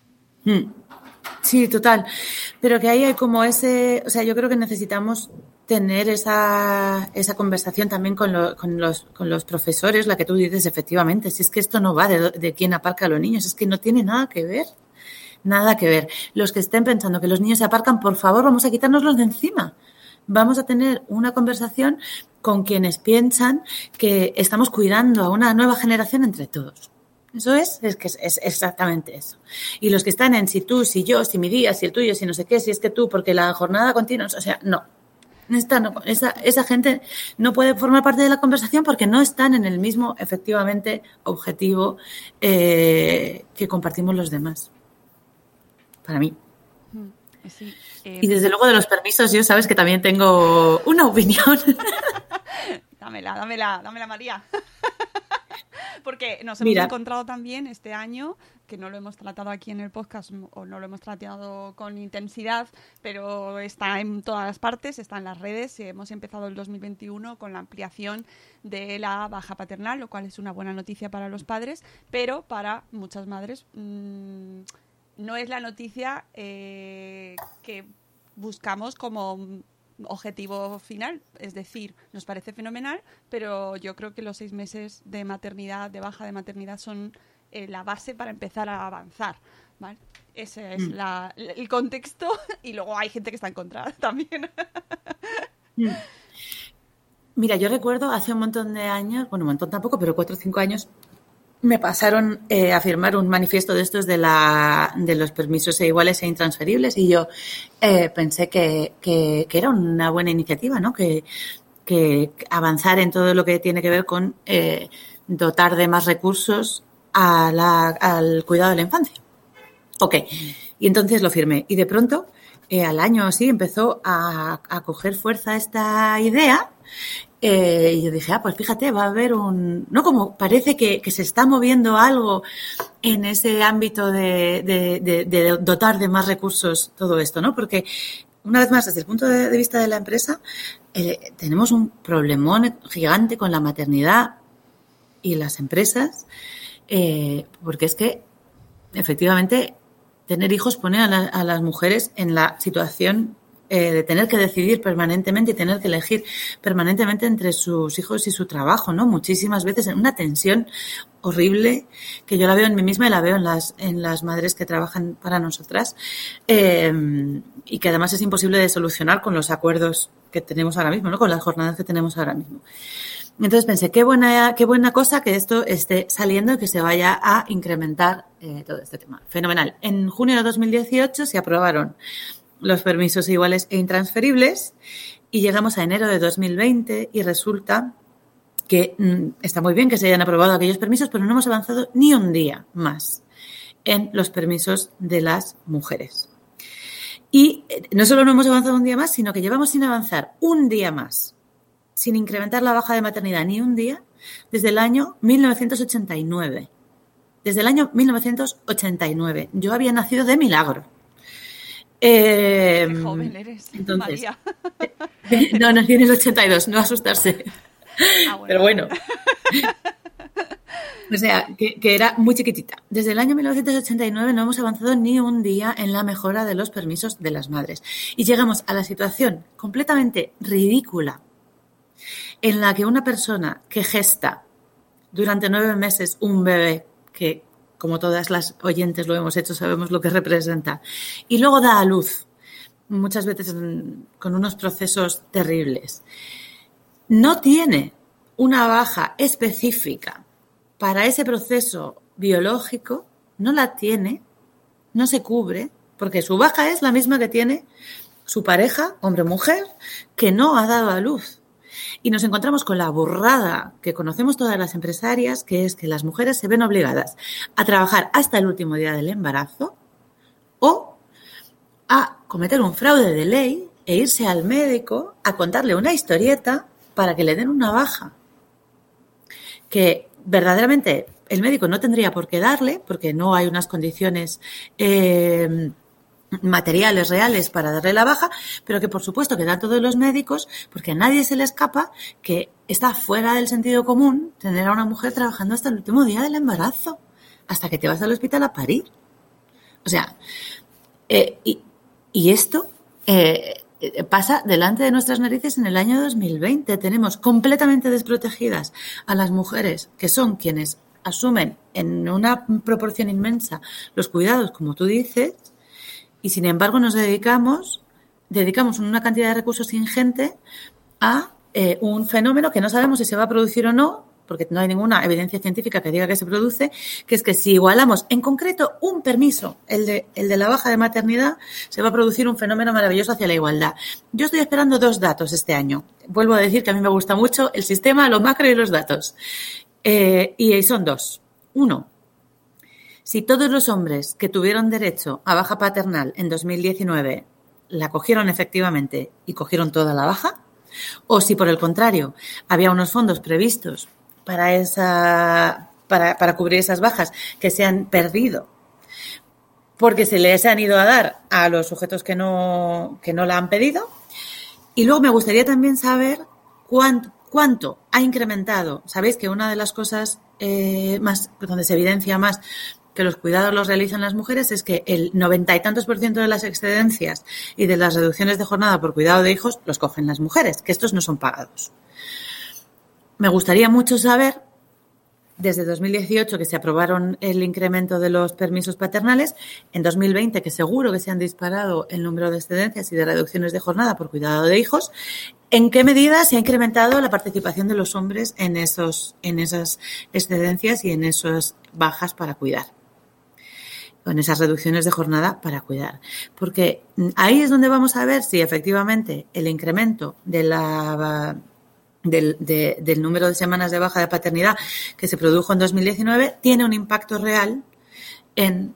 Sí, total. Pero que ahí hay como ese... O sea, yo creo que necesitamos tener esa conversación también con los profesores, la que tú dices, efectivamente. Si es que esto no va de quién aparca a los niños, es que no tiene nada que ver. Nada que ver. Los que estén pensando que los niños se aparcan, por favor, vamos a quitárnoslos de encima. Vamos a tener una conversación con quienes piensan que estamos cuidando a una nueva generación entre todos. Eso es que es exactamente eso. Y los que están en si tú, si yo, si mi día, si el tuyo, si no sé qué, si es que tú, porque la jornada continua, o sea, no, Esa gente no puede formar parte de la conversación porque no están en el mismo, efectivamente, objetivo que compartimos los demás. Para mí. Sí, y desde luego de los permisos, yo sabes que también tengo una opinión. Dámela, María. Porque nos hemos encontrado también este año, que no lo hemos tratado aquí en el podcast o no lo hemos tratado con intensidad, pero está en todas las partes, está en las redes. Hemos empezado el 2021 con la ampliación de la baja paternal, lo cual es una buena noticia para los padres, pero para muchas madres no es la noticia que buscamos como objetivo final. Es decir, nos parece fenomenal, pero yo creo que los 6 meses de maternidad, de baja de maternidad, son la base para empezar a avanzar, ¿vale? Ese es el contexto, y luego hay gente que está en contra también. Mira, yo recuerdo hace un montón de años, bueno, un montón tampoco, pero 4 o 5 años, me pasaron a firmar un manifiesto de estos de los permisos iguales e intransferibles, y yo pensé que era una buena iniciativa, ¿no? Que avanzar en todo lo que tiene que ver con dotar de más recursos al cuidado de la infancia. Ok, y entonces lo firmé. Y de pronto, al año así, empezó a coger fuerza esta idea. Y yo dije, pues fíjate, va a haber no, como parece que se está moviendo algo en ese ámbito de dotar de más recursos todo esto, ¿no? Porque, una vez más, desde el punto de vista de la empresa, tenemos un problemón gigante con la maternidad y las empresas, porque es que, efectivamente, tener hijos pone a las mujeres en la situación de tener que decidir permanentemente y tener que elegir permanentemente entre sus hijos y su trabajo, ¿no? Muchísimas veces en una tensión horrible, que yo la veo en mí misma y la veo en las madres que trabajan para nosotras, y que además es imposible de solucionar con los acuerdos que tenemos ahora mismo, ¿no? Con las jornadas que tenemos ahora mismo. Entonces pensé, qué buena cosa que esto esté saliendo y que se vaya a incrementar todo este tema. Fenomenal. En junio de 2018 se aprobaron los permisos iguales e intransferibles, y llegamos a enero de 2020 y resulta que está muy bien que se hayan aprobado aquellos permisos, pero no hemos avanzado ni un día más en los permisos de las mujeres. Y no solo no hemos avanzado un día más, sino que llevamos sin avanzar un día más, sin incrementar la baja de maternidad ni un día, desde el año 1989. Desde el año 1989. Yo había nacido de milagro. Qué joven eres, entonces, María. No tienes 82, no asustarse. Bueno. Pero bueno. O sea, que era muy chiquitita. Desde el año 1989 no hemos avanzado ni un día en la mejora de los permisos de las madres. Y llegamos a la situación completamente ridícula en la que una persona que gesta durante 9 meses un bebé, que como todas las oyentes lo hemos hecho, sabemos lo que representa, y luego da a luz, muchas veces con unos procesos terribles, no tiene una baja específica para ese proceso biológico, no la tiene, no se cubre, porque su baja es la misma que tiene su pareja, hombre o mujer, que no ha dado a luz. Y nos encontramos con la burrada que conocemos todas las empresarias, que es que las mujeres se ven obligadas a trabajar hasta el último día del embarazo o a cometer un fraude de ley e irse al médico a contarle una historieta para que le den una baja. Que verdaderamente el médico no tendría por qué darle, porque no hay unas condiciones materiales reales para darle la baja, pero que por supuesto que dan todos los médicos, porque a nadie se le escapa que está fuera del sentido común tener a una mujer trabajando hasta el último día del embarazo, hasta que te vas al hospital a parir. O sea, y esto pasa delante de nuestras narices en el año 2020. Tenemos completamente desprotegidas a las mujeres, que son quienes asumen en una proporción inmensa los cuidados, como tú dices, y sin embargo nos dedicamos una cantidad de recursos ingente a un fenómeno que no sabemos si se va a producir o no, porque no hay ninguna evidencia científica que diga que se produce, que es que si igualamos en concreto un permiso, el de la baja de maternidad, se va a producir un fenómeno maravilloso hacia la igualdad. Yo estoy esperando 2 datos este año. Vuelvo a decir que a mí me gusta mucho el sistema, lo macro y los datos. Y son 2. 1. Si todos los hombres que tuvieron derecho a baja paternal en 2019 la cogieron efectivamente y cogieron toda la baja, o si por el contrario había unos fondos previstos para cubrir esas bajas que se han perdido porque se les han ido a dar a los sujetos que no la han pedido. Y luego me gustaría también saber cuánto ha incrementado. Sabéis que una de las cosas más donde se evidencia más que los cuidados los realizan las mujeres es que el 90 y tantos % de las excedencias y de las reducciones de jornada por cuidado de hijos los cogen las mujeres, que estos no son pagados. Me gustaría mucho saber, desde 2018 que se aprobaron el incremento de los permisos paternales, en 2020 que seguro que se han disparado el número de excedencias y de reducciones de jornada por cuidado de hijos, ¿en qué medida se ha incrementado la participación de los hombres en esas excedencias y en esas bajas para cuidar? Con esas reducciones de jornada para cuidar. Porque ahí es donde vamos a ver si efectivamente el incremento del número de semanas de baja de paternidad que se produjo en 2019 tiene un impacto real en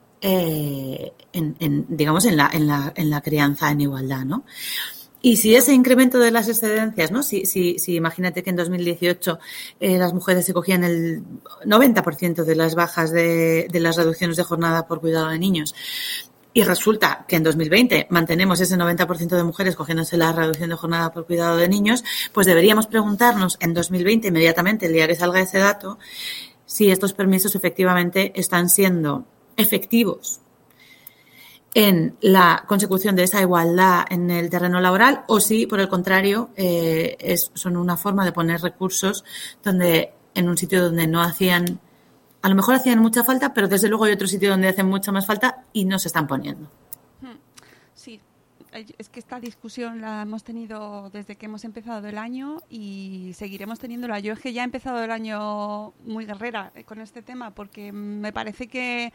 la crianza en igualdad, ¿no? Y si ese incremento de las excedencias, ¿no? Si imagínate que en 2018 las mujeres se cogían el 90% de las bajas de las reducciones de jornada por cuidado de niños, y resulta que en 2020 mantenemos ese 90% de mujeres cogiéndose la reducción de jornada por cuidado de niños, pues deberíamos preguntarnos en 2020, inmediatamente, el día que salga ese dato, si estos permisos efectivamente están siendo efectivos en la consecución de esa igualdad en el terreno laboral, o si, por el contrario, son una forma de poner recursos en un sitio donde no hacían, a lo mejor hacían mucha falta, pero desde luego hay otro sitio donde hacen mucha más falta y no se están poniendo. Sí, es que esta discusión la hemos tenido desde que hemos empezado el año y seguiremos teniéndola. Yo es que ya he empezado el año muy guerrera con este tema, porque me parece que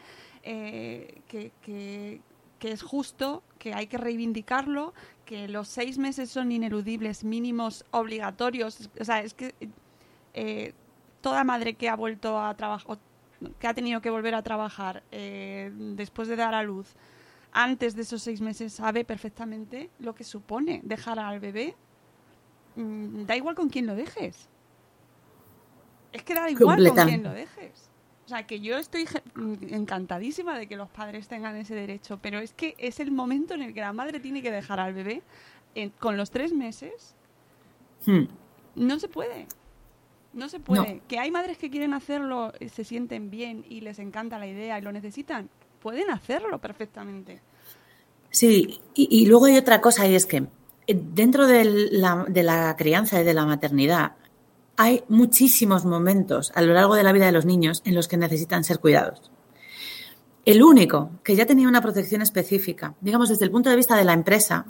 es justo, que hay que reivindicarlo, que los 6 meses son ineludibles, mínimos, obligatorios. O sea, es que toda madre que ha vuelto a trabajar, que ha tenido que volver a trabajar después de dar a luz, antes de esos 6 meses, sabe perfectamente lo que supone dejar al bebé. Da igual con quién lo dejes. Es que da igual con quién lo dejes. O sea, que yo estoy encantadísima de que los padres tengan ese derecho, pero es que es el momento en el que la madre tiene que dejar al bebé con los 3 meses. No se puede. No se puede. No. Que hay madres que quieren hacerlo, se sienten bien y les encanta la idea y lo necesitan. Pueden hacerlo perfectamente. Sí, y luego hay otra cosa, y es que dentro de la crianza y de la maternidad hay muchísimos momentos a lo largo de la vida de los niños en los que necesitan ser cuidados. El único que ya tenía una protección específica, digamos desde el punto de vista de la empresa,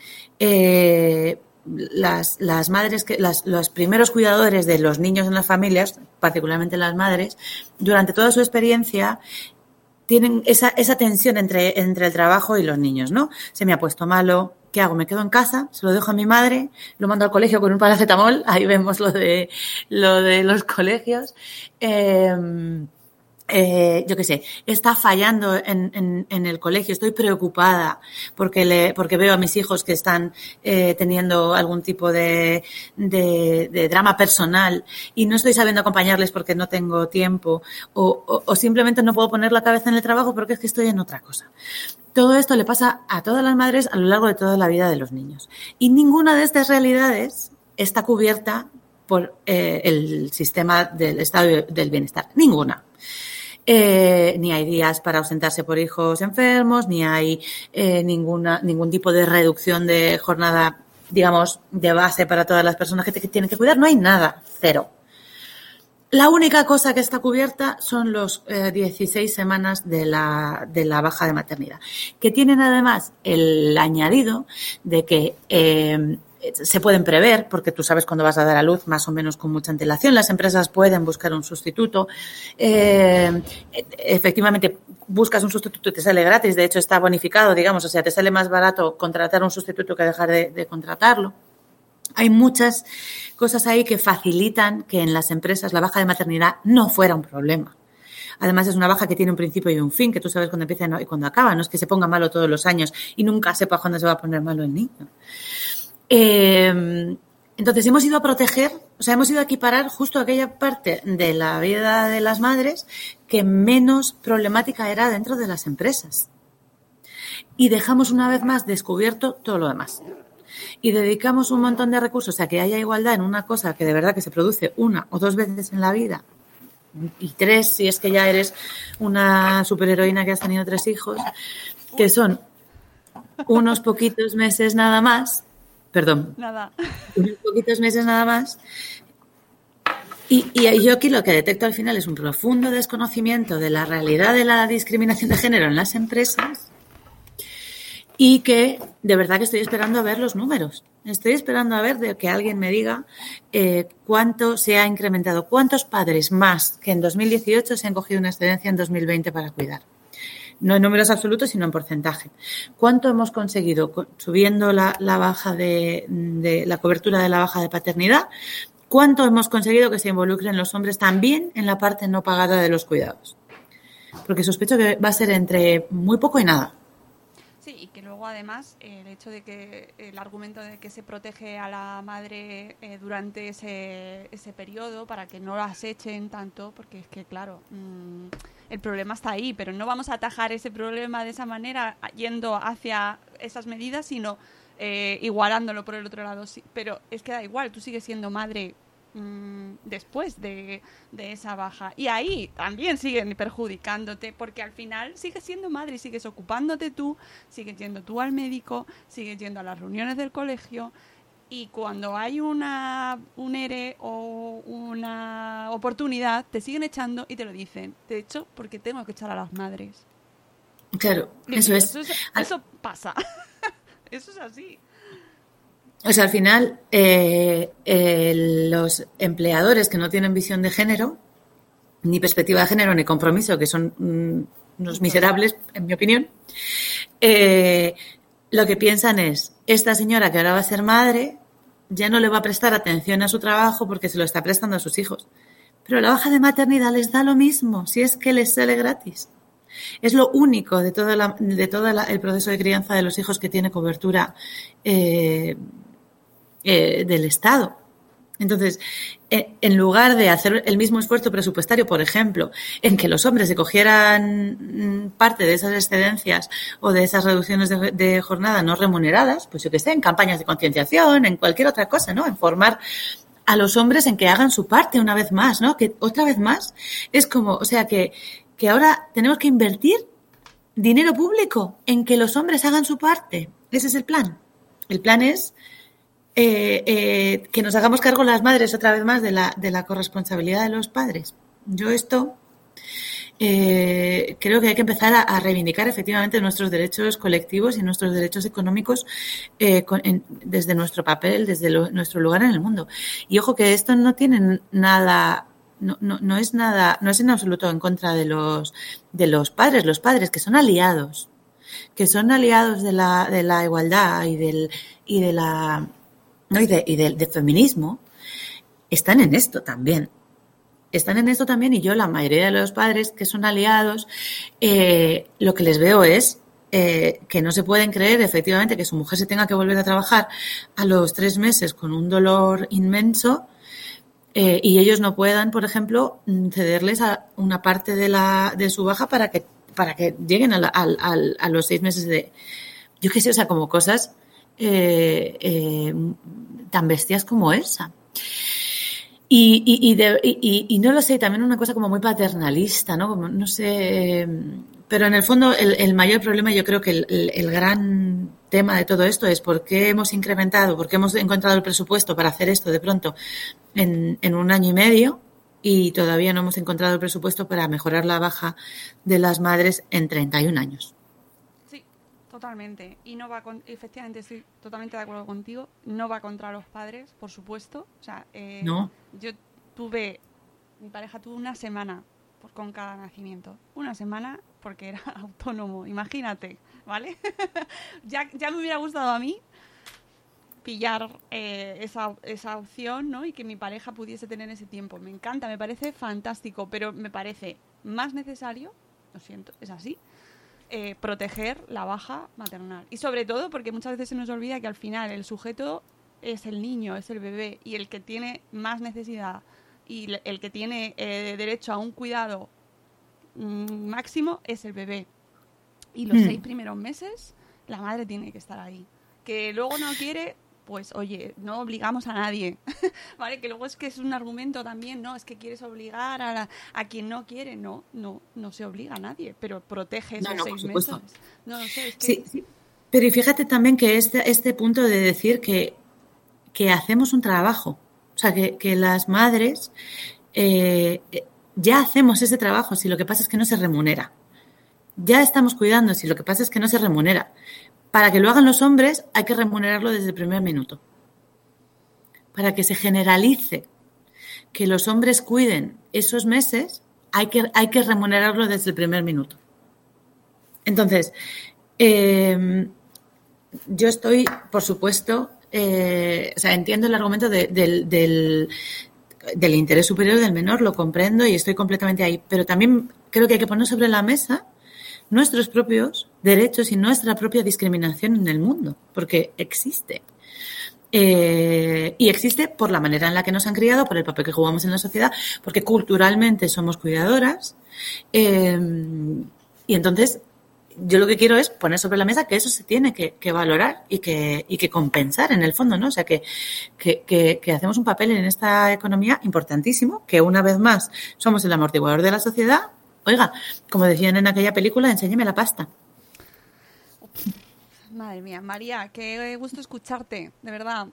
las madres, los primeros cuidadores de los niños en las familias, particularmente las madres, durante toda su experiencia tienen esa tensión entre el trabajo y los niños, ¿no? Se me ha puesto malo, ¿qué hago? ¿Me quedo en casa? ¿Se lo dejo a mi madre? ¿Lo mando al colegio con un paracetamol? Ahí vemos lo de los colegios. Yo qué sé, está fallando en el colegio, estoy preocupada porque veo a mis hijos que están teniendo algún tipo de drama personal y no estoy sabiendo acompañarles porque no tengo tiempo o simplemente no puedo poner la cabeza en el trabajo porque es que estoy en otra cosa. Todo esto le pasa a todas las madres a lo largo de toda la vida de los niños y ninguna de estas realidades está cubierta por el sistema del estado del bienestar, ninguna. Ni hay días para ausentarse por hijos enfermos, ni hay ningún tipo de reducción de jornada, digamos, de base para todas las personas que tienen que cuidar. No hay nada, cero. La única cosa que está cubierta son los 16 semanas de la baja de maternidad, que tienen además el añadido de que se pueden prever, porque tú sabes cuándo vas a dar a luz más o menos con mucha antelación. Las empresas pueden buscar un sustituto. Efectivamente, buscas un sustituto y te sale gratis. De hecho, está bonificado, digamos. O sea, te sale más barato contratar un sustituto que dejar de contratarlo. Hay muchas cosas ahí que facilitan que en las empresas la baja de maternidad no fuera un problema. Además, es una baja que tiene un principio y un fin, que tú sabes cuándo empieza y cuándo acaba. No es que se ponga malo todos los años y nunca sepa cuándo se va a poner malo el niño. Entonces, hemos ido a proteger, o sea, hemos ido a equiparar justo aquella parte de la vida de las madres que menos problemática era dentro de las empresas. Y dejamos una vez más descubierto todo lo demás. Y dedicamos un montón de recursos a que haya igualdad en una cosa que de verdad que se produce 1 o 2 veces en la vida, y 3 si es que ya eres una superheroína que has tenido 3 hijos, que son unos poquitos meses nada más, unos poquitos meses nada más. Y yo aquí lo que detecto al final es un profundo desconocimiento de la realidad de la discriminación de género en las empresas. Y que de verdad que estoy esperando a ver los números. Estoy esperando a ver de que alguien me diga cuánto se ha incrementado, cuántos padres más que en 2018 se han cogido una excedencia en 2020 para cuidar. No en números absolutos, sino en porcentaje. ¿Cuánto hemos conseguido subiendo la baja de la cobertura de la baja de paternidad? ¿Cuánto hemos conseguido que se involucren los hombres también en la parte no pagada de los cuidados? Porque sospecho que va a ser entre muy poco y nada. Sí, y que luego además el hecho de que el argumento de que se protege a la madre durante ese periodo para que no las echen tanto, porque es que claro, el problema está ahí, pero no vamos a atajar ese problema de esa manera yendo hacia esas medidas, sino igualándolo por el otro lado. Sí, pero es que da igual, tú sigues siendo madre después de esa baja y ahí también siguen perjudicándote porque al final sigues siendo madre y sigues ocupándote tú, sigues yendo tú al médico, sigues yendo a las reuniones del colegio y cuando hay un ERE o una oportunidad te siguen echando y te lo dicen, de hecho porque tengo que echar a las madres. Claro, eso es. Eso pasa. Eso es así. O sea, al final, los empleadores que no tienen visión de género, ni perspectiva de género, ni compromiso, que son unos miserables, en mi opinión, lo que piensan es, esta señora que ahora va a ser madre, ya no le va a prestar atención a su trabajo porque se lo está prestando a sus hijos. Pero la baja de maternidad les da lo mismo, si es que les sale gratis. Es lo único de todo el proceso de crianza de los hijos que tiene cobertura del Estado. Entonces, en lugar de hacer el mismo esfuerzo presupuestario, por ejemplo, en que los hombres se cogieran parte de esas excedencias o de esas reducciones de jornada no remuneradas, pues yo que sé, en campañas de concienciación, en cualquier otra cosa, ¿no? En formar a los hombres en que hagan su parte una vez más, ¿no? Que otra vez más es como, o sea, que ahora tenemos que invertir dinero público en que los hombres hagan su parte. Ese es el plan. El plan es que nos hagamos cargo las madres otra vez más de la corresponsabilidad de los padres. Yo esto creo que hay que empezar a reivindicar efectivamente nuestros derechos colectivos y nuestros derechos económicos desde nuestro papel, desde nuestro lugar en el mundo. Y ojo que esto no tiene nada... No es en absoluto en contra de los padres que son aliados de la igualdad y del feminismo, están en esto también. Y yo, la mayoría de los padres que son aliados, lo que les veo es que no se pueden creer efectivamente que su mujer se tenga que volver a trabajar a los 3 meses con un dolor inmenso. Y ellos no puedan, por ejemplo, cederles a una parte de su baja para que lleguen a los 6 meses de... Yo qué sé, o sea, como cosas tan bestias como esa. Y no lo sé, también una cosa como muy paternalista, ¿no? Como, no sé... Pero en el fondo el mayor problema, yo creo que el gran tema de todo esto es por qué hemos encontrado el presupuesto para hacer esto de pronto en 1 año y medio y todavía no hemos encontrado el presupuesto para mejorar la baja de las madres en 31 años. Sí, Totalmente. Y no va efectivamente, estoy totalmente de acuerdo contigo, no va contra los padres, por supuesto. O sea, No. mi pareja tuvo una semana con cada nacimiento. Una semana porque era autónomo, imagínate, ¿vale? ya me hubiera gustado a mí pillar esa opción, ¿no? Y que mi pareja pudiese tener ese tiempo. Me encanta, me parece fantástico, pero me parece más necesario, lo siento, es así, proteger la baja maternal. Y sobre todo porque muchas veces se nos olvida que al final el sujeto es el niño, es el bebé, y el que tiene más necesidad y el que tiene derecho a un cuidado máximo es el bebé. Y los 6 primeros meses la madre tiene que estar ahí. Que luego no quiere, pues oye, no obligamos a nadie, ¿vale? Que luego es que es un argumento también, ¿no? Es que quieres obligar a quien no quiere, no se obliga a nadie, pero protege esos 6 meses. No sé, es que... Sí. Pero y fíjate también que este punto de decir que hacemos un trabajo, o sea, que las madres ya hacemos ese trabajo, si lo que pasa es que no se remunera. Ya estamos cuidando, si lo que pasa es que no se remunera. Para que lo hagan los hombres hay que remunerarlo desde el primer minuto. Para que se generalice que los hombres cuiden esos meses, hay que remunerarlo desde el primer minuto. Entonces, yo estoy, por supuesto, entiendo el argumento del interés superior del menor, lo comprendo y estoy completamente ahí, pero también creo que hay que poner sobre la mesa nuestros propios derechos y nuestra propia discriminación en el mundo, porque existe. Y existe por la manera en la que nos han criado, por el papel que jugamos en la sociedad, porque culturalmente somos cuidadoras. Y entonces, yo lo que quiero es poner sobre la mesa que eso se tiene que valorar y que compensar en el fondo, ¿no? O sea, que hacemos un papel en esta economía importantísimo, que una vez más somos el amortiguador de la sociedad. Oiga, como decían en aquella película, enséñeme la pasta. Madre mía, María, qué gusto escucharte, de verdad.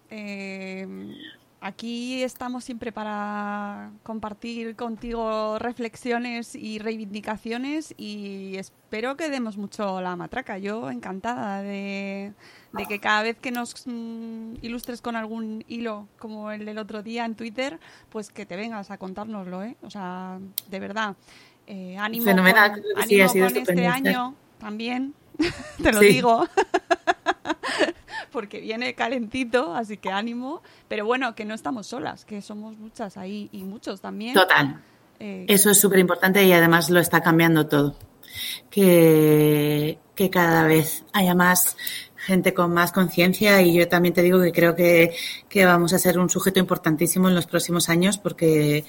Aquí estamos siempre para compartir contigo reflexiones y reivindicaciones y espero que demos mucho la matraca. Yo encantada de que cada vez que nos ilustres con algún hilo como el del otro día en Twitter, pues que te vengas a contárnoslo, ¿eh? O sea, de verdad. Ánimo fenomenal, ánimo con este año también, te lo digo, porque viene calentito, así que ánimo, pero bueno, que no estamos solas, que somos muchas ahí y muchos también. Total, eso es súper importante y además lo está cambiando todo, que cada vez haya más gente con más conciencia y yo también te digo que creo que vamos a ser un sujeto importantísimo en los próximos años porque...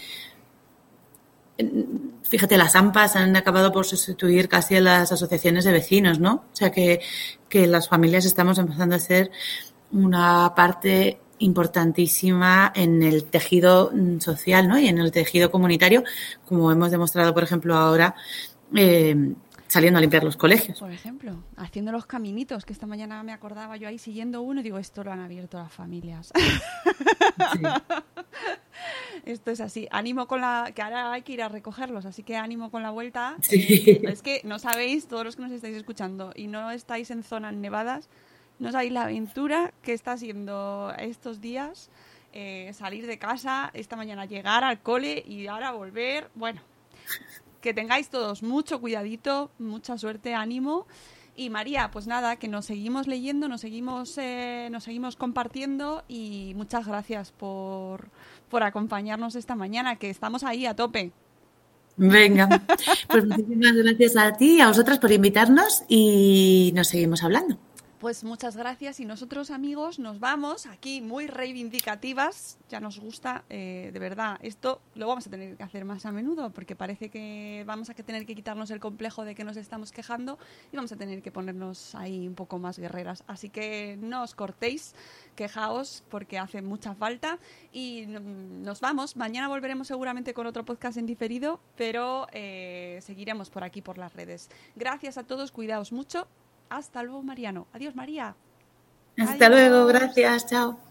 Fíjate, las AMPAs han acabado por sustituir casi a las asociaciones de vecinos, ¿no? O sea, que las familias estamos empezando a ser una parte importantísima en el tejido social, ¿no? Y en el tejido comunitario, como hemos demostrado, por ejemplo, ahora saliendo a limpiar los colegios. Por ejemplo, haciendo los caminitos, que esta mañana me acordaba yo ahí siguiendo uno y digo, esto lo han abierto las familias. Sí. Esto es así. Ánimo con que ahora hay que ir a recogerlos, así que ánimo con la vuelta. Sí. Es que no sabéis, todos los que nos estáis escuchando y no estáis en zonas nevadas, no sabéis la aventura que está siendo estos días, salir de casa, esta mañana llegar al cole y ahora volver. Bueno, que tengáis todos mucho cuidadito, mucha suerte, ánimo. Y María, pues nada, que nos seguimos leyendo, nos seguimos compartiendo y muchas gracias por acompañarnos esta mañana, que estamos ahí a tope. Venga, pues muchísimas gracias a ti y a vosotras por invitarnos y nos seguimos hablando. Pues muchas gracias y nosotros, amigos, nos vamos aquí muy reivindicativas. Ya nos gusta, de verdad. Esto lo vamos a tener que hacer más a menudo porque parece que vamos a tener que quitarnos el complejo de que nos estamos quejando y vamos a tener que ponernos ahí un poco más guerreras. Así que no os cortéis, quejaos porque hace mucha falta y nos vamos. Mañana volveremos seguramente con otro podcast en diferido, pero seguiremos por aquí, por las redes. Gracias a todos, cuidaos mucho. Hasta luego, Mariano. Adiós, María. Hasta luego, gracias, chao.